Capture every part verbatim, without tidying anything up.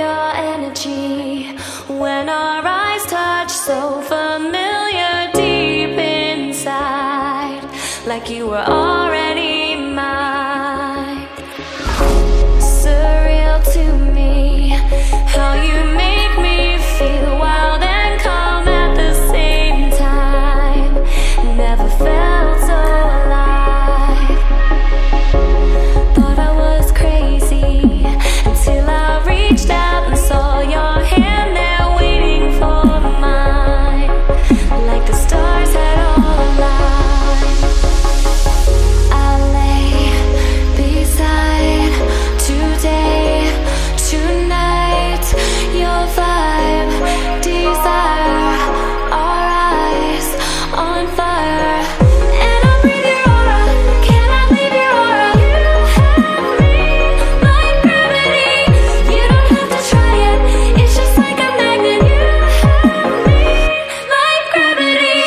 your energy when our eyes touch, so familiar deep inside, like you were already mine. Surreal to me how you make me feel wild and calm at the same time. Never felt so alive. Thought I was crazy until I reached out and saw your hand there waiting for mine, like the stars had all aligned. I lay beside today, tonight, your vibe, desire, our eyes on fire. And I breathe your aura, cannot leave your aura. You have me like gravity. You don't have to try it, it's just like a magnet. You have me like gravity.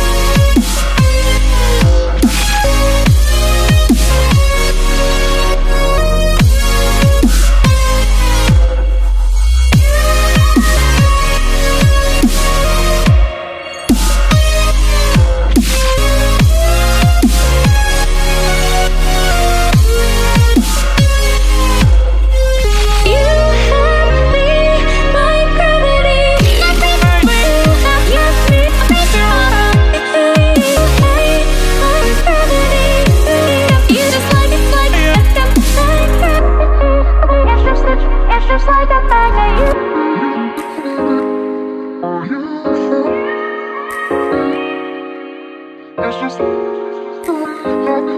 You have me like gravity. You have me like gravity. You just like it's like it's just like it's just like a magnet. It's just